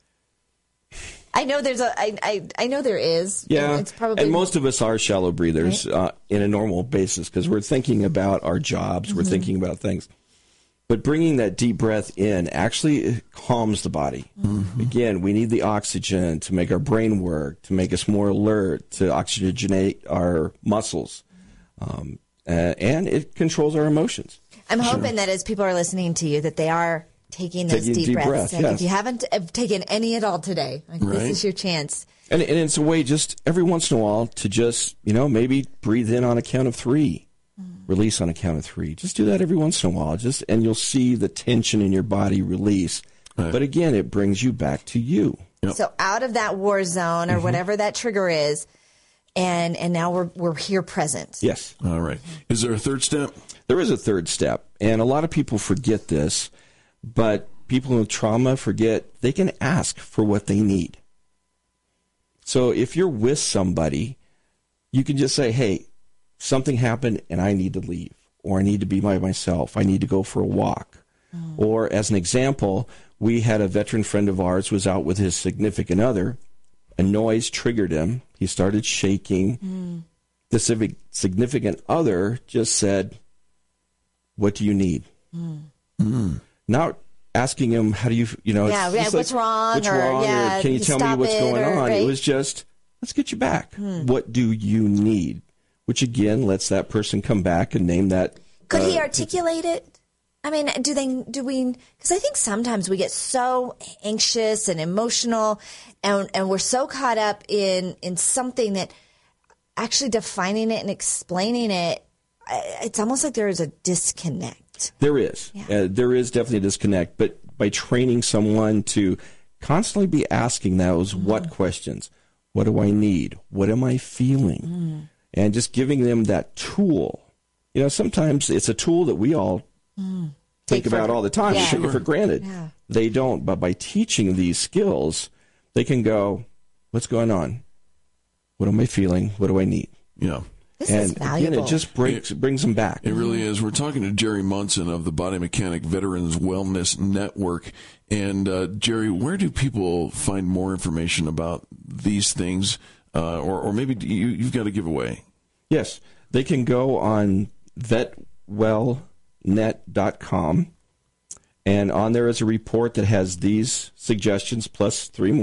I know there's a, I, I, I know there is. Yeah, and it's probably, and most of us are shallow breathers right? uh, in a normal basis because we're thinking about our jobs, mm-hmm. we're thinking about things. But bringing that deep breath in actually calms the body. Mm-hmm. Again, we need the oxygen to make our brain work, to make us more alert, to oxygenate our muscles, um, uh, and it controls our emotions. I'm sure. hoping that as people are listening to you, that they are taking those taking deep, deep breaths. breaths Like yes. if you haven't taken any at all today, like right. this is your chance. And, and it's a way just every once in a while to just, you know, maybe breathe in on a count of three, mm. release on a count of three. Just do that every once in a while, just and you'll see the tension in your body release. Right. But again, it brings you back to you. Yep. So out of that war zone or mm-hmm. whatever that trigger is, and and now we're we're here present. Yes. All right. Is there a third step? There is a third step, and a lot of people forget this, but people with trauma forget they can ask for what they need. So if you're with somebody, you can just say, hey, something happened and I need to leave, or I need to be by myself. I need to go for a walk. Mm. Or as an example, we had a veteran friend of ours was out with his significant other. A noise triggered him. He started shaking. Mm. The civic, significant other just said, what do you need? Mm. Mm. Not asking him, how do you, you know, yeah, it's, yeah, it's what's like, wrong? What's or, wrong? Yeah, or can you tell me what's going or, on? Right? It was just, let's get you back. Hmm. What do you need? Which again lets that person come back and name that. Could uh, he articulate it? I mean, do they, do we, because I think sometimes we get so anxious and emotional and, and we're so caught up in, in something that actually defining it and explaining it, it's almost like there is a disconnect. There is. Yeah. Uh, there is definitely a disconnect. But by training someone to constantly be asking those mm. what questions, what do I need? What am I feeling? Mm. And just giving them that tool. You know, sometimes it's a tool that we all mm. think Take about for, all the time. Yeah. We take it for granted. Yeah. They don't. But by teaching these skills, they can go, what's going on? What am I feeling? What do I need? Yeah. This and is valuable. Again, it just brings, it brings them back. It really is. We're talking to Jerry Munson of the Body Mechanic Veterans Wellness Network. And, uh, Jerry, where do people find more information about these things? Uh, or, or maybe you, you've got a giveaway. Yes. They can go on vet well net dot com. And on there is a report that has these suggestions plus three more.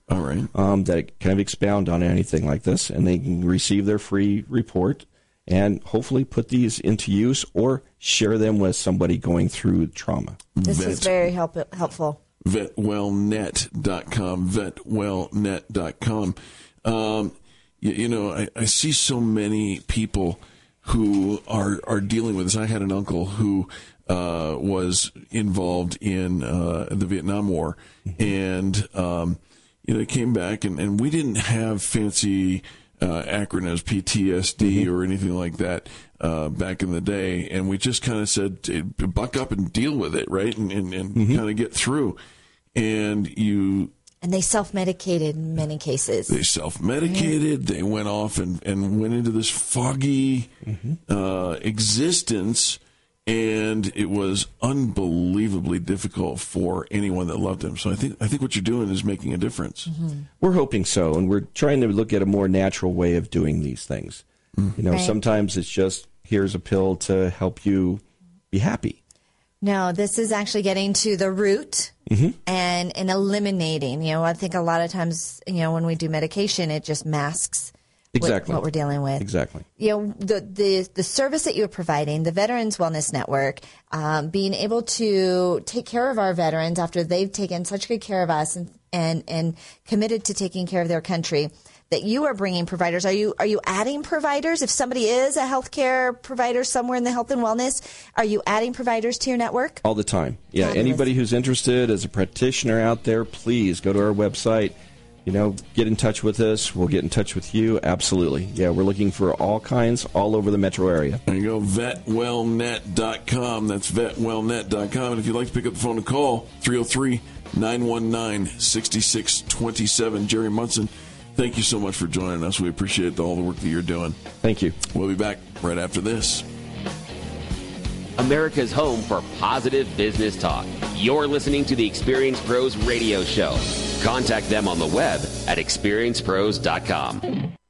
All right. Um, that kind of expound on anything like this, and they can receive their free report and hopefully put these into use or share them with somebody going through trauma. This Vet, is very help, helpful. vet well net dot com, vet well net dot com. Um, you, you know, I, I see so many people who are, are dealing with this. I had an uncle who uh, was involved in uh, the Vietnam War, mm-hmm. and um, you know, came back, and, and we didn't have fancy Uh, acronyms, P T S D mm-hmm. or anything like that uh, back in the day, and we just kind of said, buck up and deal with it, right, and, and, and mm-hmm. kind of get through. And you and they self-medicated in many cases. They self-medicated. Mm-hmm. They went off and, and went into this foggy mm-hmm. uh, existence, and it was unbelievably difficult for anyone that loved him. So I think I think what you're doing is making a difference. Mm-hmm. We're hoping so, and we're trying to look at a more natural way of doing these things. Mm-hmm. You know, right. sometimes it's just, here's a pill to help you be happy. No, this is actually getting to the root mm-hmm. and, and eliminating. You know, I think a lot of times, you know, when we do medication, it just masks Exactly. What, what we're dealing with. Exactly. You know, the, the, the service that you're providing, the Veterans Wellness Network, um, being able to take care of our veterans after they've taken such good care of us and, and, and committed to taking care of their country, that you are bringing providers. Are you, are you adding providers? If somebody is a healthcare provider somewhere in the health and wellness, are you adding providers to your network? All the time. Yeah. Fabulous. Anybody who's interested as a practitioner out there, please go to our website. You know, get in touch with us. We'll get in touch with you. Absolutely. Yeah, we're looking for all kinds all over the metro area. There you go, vet well net dot com. That's vet well net dot com. And if you'd like to pick up the phone and call, three oh three, nine one nine, six six two seven. Jerry Munson, thank you so much for joining us. We appreciate all the work that you're doing. Thank you. We'll be back right after this. America's home for positive business talk. You're listening to the Experience Pros radio show. Contact them on the web at experience pros dot com.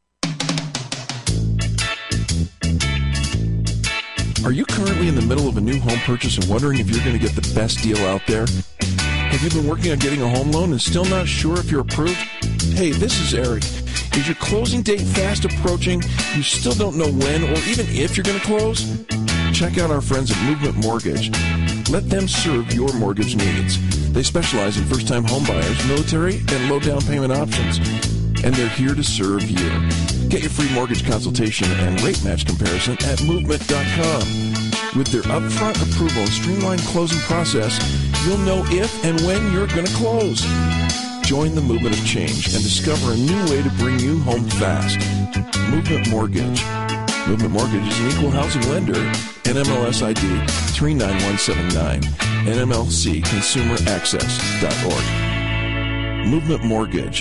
Are you currently in the middle of a new home purchase and wondering if you're going to get the best deal out there? Have you been working on getting a home loan and still not sure if you're approved? Hey, this is Eric. Is your closing date fast approaching? You still don't know when or even if you're going to close? Check out our friends at Movement Mortgage. Let them serve your mortgage needs. They specialize in first-time homebuyers, military, and low down payment options. And they're here to serve you. Get your free mortgage consultation and rate match comparison at movement dot com. With their upfront approval and streamlined closing process, you'll know if and when you're going to close. Join the movement of change and discover a new way to bring you home fast. Movement Mortgage. Movement Mortgage is an equal housing lender. N M L S I D three nine one seven nine. N M L C consumer access dot org. Movement Mortgage.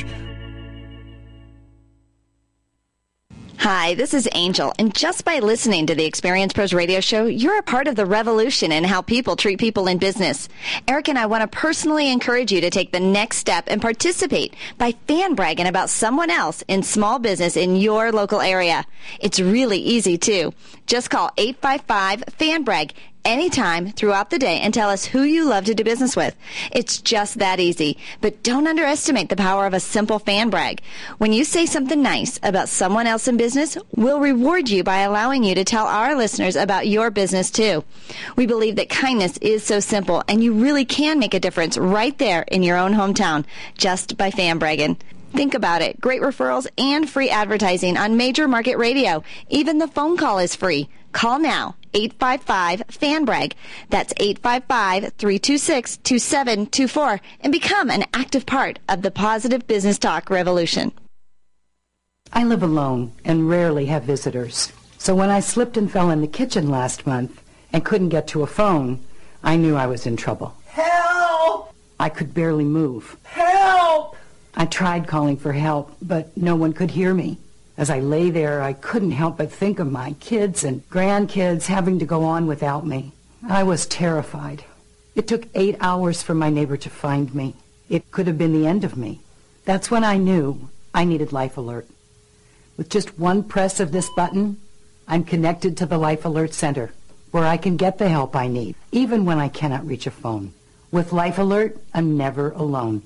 Hi, this is Angel, and just by listening to the Experience Pros radio show, you're a part of the revolution in how people treat people in business. Eric and I want to personally encourage you to take the next step and participate by fan bragging about someone else in small business in your local area. It's really easy, too. Just call eight five five, fan brag anytime throughout the day and tell us who you love to do business with. It's just that easy. But don't underestimate the power of a simple fan brag. When you say something nice about someone else in business, we'll reward you by allowing you to tell our listeners about your business too. We believe that kindness is so simple, and you really can make a difference right there in your own hometown just by fan bragging. Think about it. Great referrals and free advertising on major market radio. Even the phone call is free. Call now, eight five five, fan brag. That's eight five five, three two six, two seven two four, and become an active part of the positive business talk revolution. I live alone and rarely have visitors. So when I slipped and fell in the kitchen last month and couldn't get to a phone, I knew I was in trouble. Help! I could barely move. Help! I tried calling for help, but no one could hear me. As I lay there, I couldn't help but think of my kids and grandkids having to go on without me. I was terrified. It took eight hours for my neighbor to find me. It could have been the end of me. That's when I knew I needed Life Alert. With just one press of this button, I'm connected to the Life Alert Center, where I can get the help I need, even when I cannot reach a phone. With Life Alert, I'm never alone.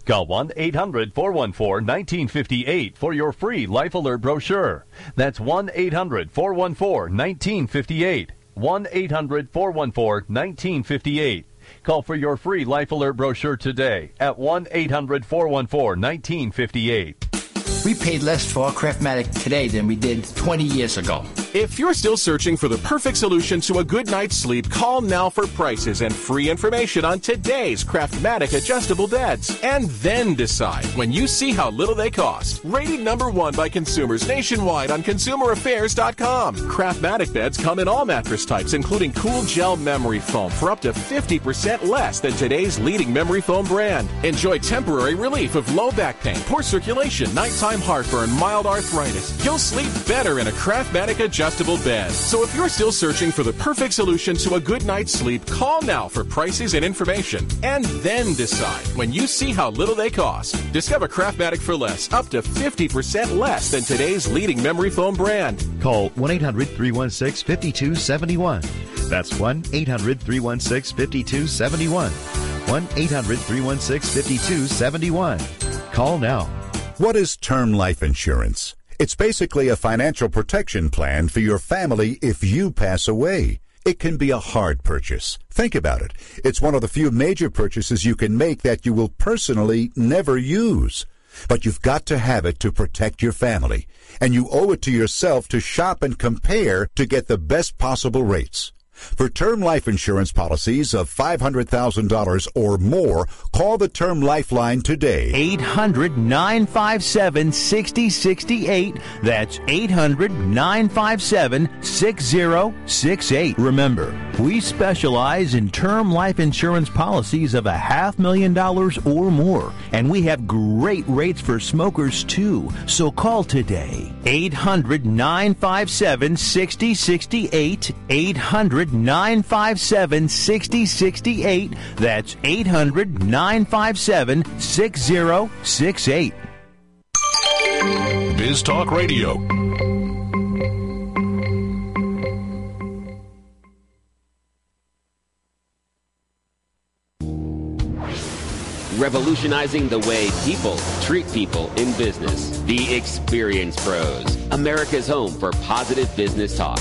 Call one eight hundred four one four one nine five eight for your free Life Alert brochure. That's one eight hundred four one four one nine five eight. one eight hundred four one four one nine five eight. Call for your free Life Alert brochure today at one eight hundred four one four one nine five eight. We paid less for our Craftmatic today than we did twenty years ago. If you're still searching for the perfect solution to a good night's sleep, call now for prices and free information on today's Craftmatic adjustable beds. And then decide when you see how little they cost. Rated number one by consumers nationwide on consumer affairs dot com. Craftmatic beds come in all mattress types, including cool gel memory foam for up to fifty percent less than today's leading memory foam brand. Enjoy temporary relief of low back pain, poor circulation, nighttime heartburn, mild arthritis. You'll sleep better in a Craftmatic adjustable bed. So if you're still searching for the perfect solution to a good night's sleep, call now for prices and information. And then decide when you see how little they cost. Discover Craftmatic for less, up to fifty percent less than today's leading memory foam brand. Call one eight hundred three one six five two seven one. That's one eight hundred three one six five two seven one. one eight hundred three one six five two seven one. Call now. What is term life insurance? It's basically a financial protection plan for your family if you pass away. It can be a hard purchase. Think about it. It's one of the few major purchases you can make that you will personally never use. But you've got to have it to protect your family. And you owe it to yourself to shop and compare to get the best possible rates. For term life insurance policies of five hundred thousand dollars or more, call the Term Lifeline today. eight hundred nine five seven six zero six eight. That's eight hundred nine five seven six zero six eight. Remember, we specialize in term life insurance policies of a half million dollars or more, and we have great rates for smokers too. So call today. eight hundred nine five seven six zero six eight. eight hundred nine five seven six zero six eight. That's eight hundred nine five seven six zero six eight. Biz Talk Radio. Revolutionizing the way people treat people in business. The Experience Pros, America's home for positive business talk.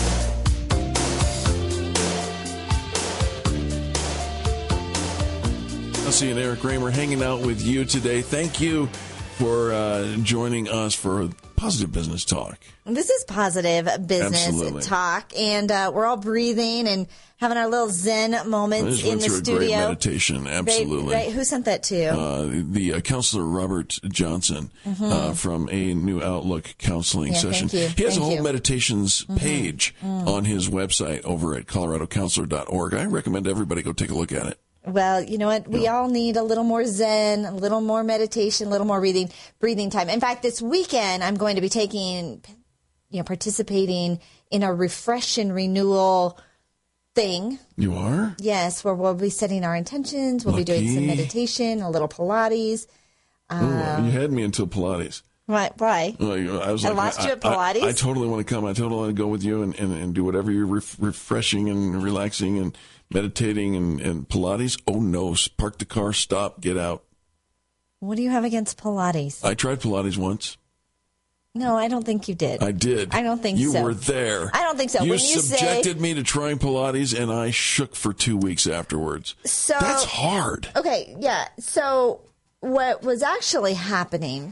Elsie and Eric Raymer hanging out with you today. Thank you for uh, joining us for Positive Business Talk. This is Positive Business Absolutely. Talk, and uh, we're all breathing and having our little Zen moments in the through studio. A great meditation, absolutely. Right, right. Who sent that to you? Uh, the uh, counselor Robert Johnson Mhm. uh, from a New Outlook counseling Yeah, session. thank you. He has Thank a whole you. meditations Mhm. page Mm. on his website over at colorado counselor dot org. I recommend everybody go take a look at it. Well, you know what? We all need a little more Zen, a little more meditation, a little more breathing, breathing time. In fact, this weekend I'm going to be taking, you know, participating in a refresh and renewal thing. You are? Yes, where we'll be setting our intentions. We'll be doing some Lucky. meditation, a little Pilates. Ooh, Um, you had me until Pilates. Right? Why? Like, I was I like, lost you at Pilates? I, I totally want to come. I totally want to go with you and, and, and do whatever you're ref- refreshing and relaxing and meditating and, and Pilates. Oh, no. Park the car, stop, get out. What do you have against Pilates? I tried Pilates once. No, I don't think you did. I did. I don't think you so. You were there. I don't think so. You When you subjected say, me to trying Pilates, and I shook for two weeks afterwards. So That's hard. Okay, yeah. So what was actually happening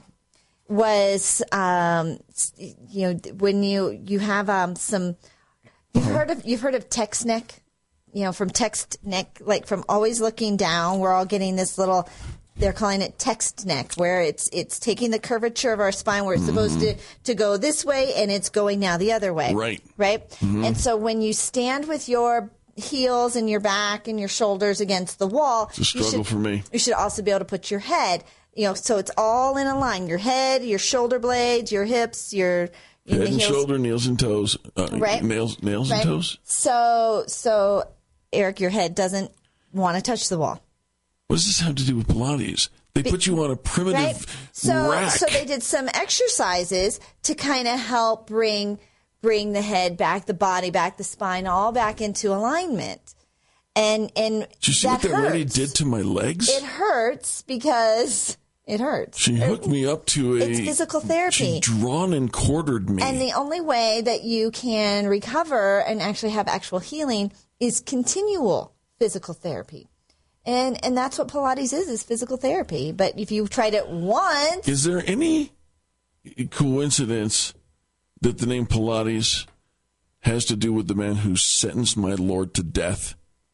was, um, you know, when you you have um, some, you've heard of you've heard of text neck, you know, from text neck, like from always looking down. We're all getting this little. They're calling it text neck, where it's it's taking the curvature of our spine where it's supposed to, to go this way, and it's going now the other way. Right. Right? Mhm. And so when you stand with your heels and your back and your shoulders against the wall, It's a struggle you should, for me. you should also be able to put your head, you know, so it's all in a line. Your head, your shoulder blades, your hips, your Head the and heels. shoulder, nails and toes. Uh, Right. Nails, nails Right? and toes. So, so Eric, your head doesn't want to touch the wall. What does this have to do with Pilates? They put you on a primitive Right? So, rack. so they did some exercises to kind of help bring bring the head back, the body back, the spine all back into alignment. And and Did you see that what that hurts. lady did to my legs? It hurts because It hurts. She hooked me up to a... It's physical therapy. She drawn and quartered me. And the only way that you can recover and actually have actual healing is continual physical therapy. And and that's what Pilates is, is physical therapy. But if you've tried it once... Is there any coincidence that the name Pilates has to do with the man who sentenced my Lord to death?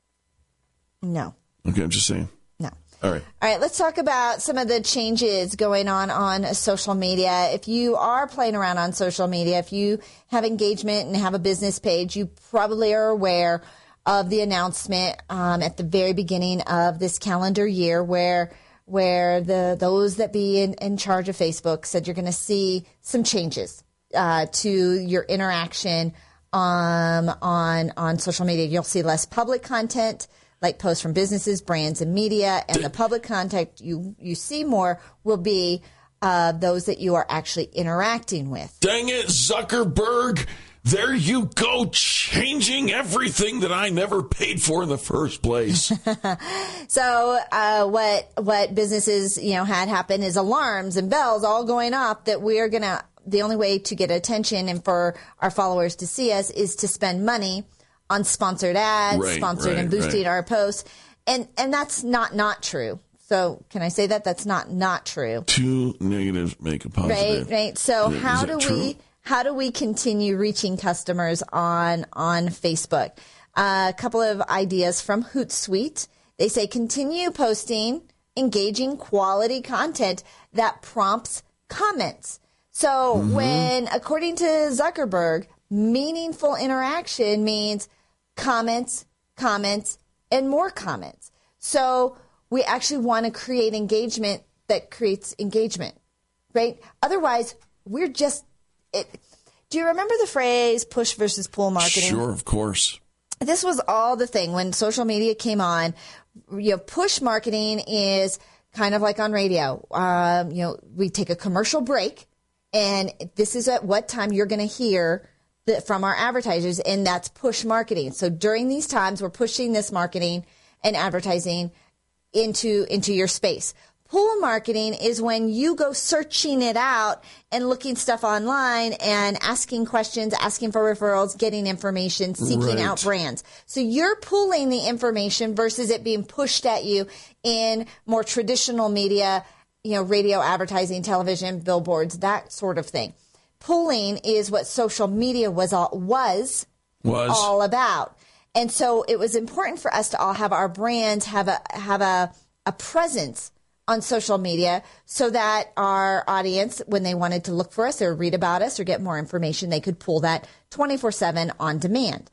No. Okay, I'm just saying. No. All right. All right, let's talk about some of the changes going on on social media. If you are playing around on social media, if you have engagement and have a business page, you probably are aware of the announcement um, at the very beginning of this calendar year where where the those that be in, in charge of Facebook said you're going to see some changes uh, to your interaction um, on on social media. You'll see less public content, like posts from businesses, brands, and media, and the public content you, you see more will be uh, those that you are actually interacting with. Dang it, Zuckerberg! There you go, changing everything that I never paid for in the first place. So uh, what what businesses you know had happen is alarms and bells all going off that we are going to, the only way to get attention and for our followers to see us is to spend money on sponsored ads, right, sponsored right, and boosting right. our posts. And and that's not not true. So can I say that? That's not not true. Two negatives make a positive. Right, right. So Is how that do true? we how do we continue reaching customers on on Facebook? Uh, a couple of ideas from Hootsuite. They say continue posting engaging quality content that prompts comments. So Mm-hmm. when, according to Zuckerberg, meaningful interaction means comments, comments, and more comments. So we actually want to create engagement that creates engagement, right? Otherwise, we're just... It, do you remember the phrase push versus pull marketing? Sure, of course. This was all the thing when social media came on. You know, push marketing is kind of like on radio. Um, you know, we take a commercial break, and this is at what time you're going to hear the, from our advertisers, and that's push marketing. So during these times, we're pushing this marketing and advertising into into your space. Pull marketing is when you go searching it out and looking stuff online and asking questions, asking for referrals, getting information, seeking Right. out brands. So you're pulling the information versus it being pushed at you in more traditional media, you know, radio, advertising, television, billboards, that sort of thing. Pulling is what social media was all, was, Was. all about. And so it was important for us to all have our brands have a have a, a presence on social media so that our audience, when they wanted to look for us or read about us or get more information, they could pull that twenty-four seven on demand.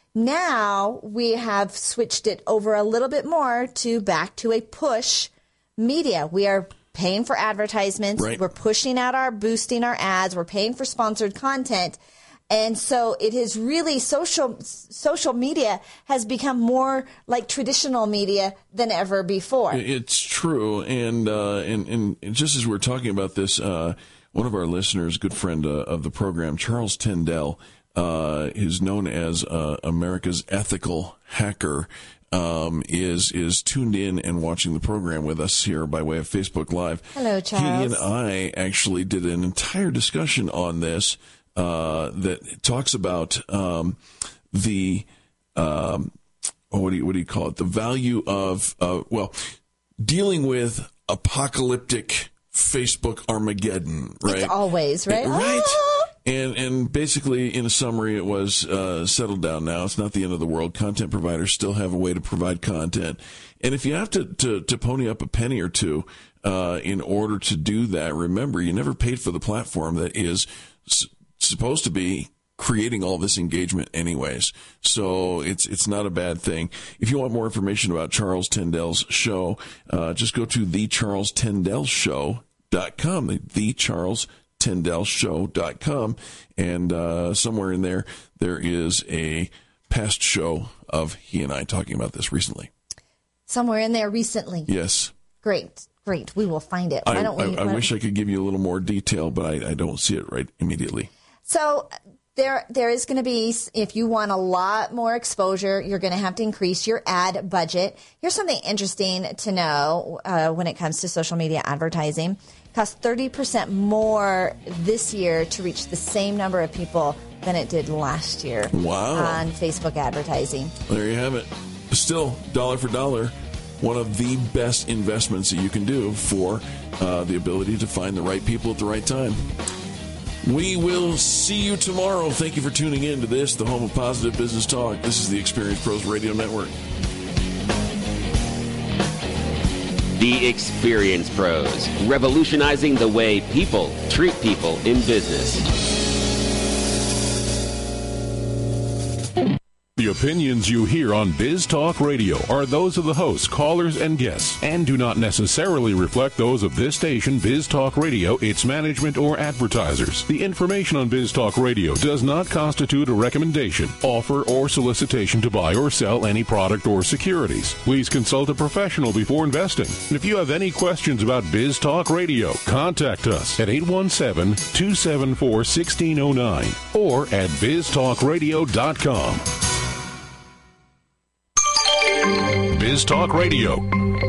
Now we have switched it over a little bit more to back to a push media. We are paying for advertisements. Right. We're pushing out our, boosting our ads. We're paying for sponsored content. And so it is really social, social media has become more like traditional media than ever before. It's true. And, uh, and, and just as we're talking about this, uh, one of our listeners, good friend uh, of the program, Charles Tyndall, uh, is known as uh, America's ethical hacker. Um, is is tuned in and watching the program with us here by way of Facebook Live. Hello, Charles. He and I actually did an entire discussion on this uh, that talks about um, the um, oh, what do you what do you call it? The value of uh, well, dealing with apocalyptic Facebook Armageddon, right? It's always, right? Right. Ah! And and basically, in a summary, it was uh, settled down now. It's not the end of the world. Content providers still have a way to provide content. And if you have to, to, to pony up a penny or two uh, in order to do that, remember, you never paid for the platform that is s- supposed to be creating all this engagement anyways. So it's it's not a bad thing. If you want more information about Charles Tyndall's show, uh, just go to the charles tyndall show dot com. The, the Charles tyndall show dot com, and uh, somewhere in there, there is a past show of he and I talking about this recently. Somewhere in there recently. Yes. Great, great. We will find it. Why I, don't we? I, I why- wish I could give you a little more detail, but I, I don't see it right immediately. So There, there is going to be, if you want a lot more exposure, you're going to have to increase your ad budget. Here's something interesting to know uh, when it comes to social media advertising. It costs thirty percent more this year to reach the same number of people than it did last year. Wow. On Facebook advertising. There you have it. Still, dollar for dollar, one of the best investments that you can do for uh, the ability to find the right people at the right time. We will see you tomorrow. Thank you for tuning in to this, the home of positive business talk. This is the Experience Pros Radio Network. The Experience Pros, revolutionizing the way people treat people in business. The opinions you hear on Biz Talk Radio are those of the hosts, callers, and guests, and do not necessarily reflect those of this station, Biz Talk Radio, its management, or advertisers. The information on Biz Talk Radio does not constitute a recommendation, offer, or solicitation to buy or sell any product or securities. Please consult a professional before investing. And if you have any questions about Biz Talk Radio, contact us at eight one seven, two seven four, one six zero nine or at biz talk radio dot com. Biz Talk Radio.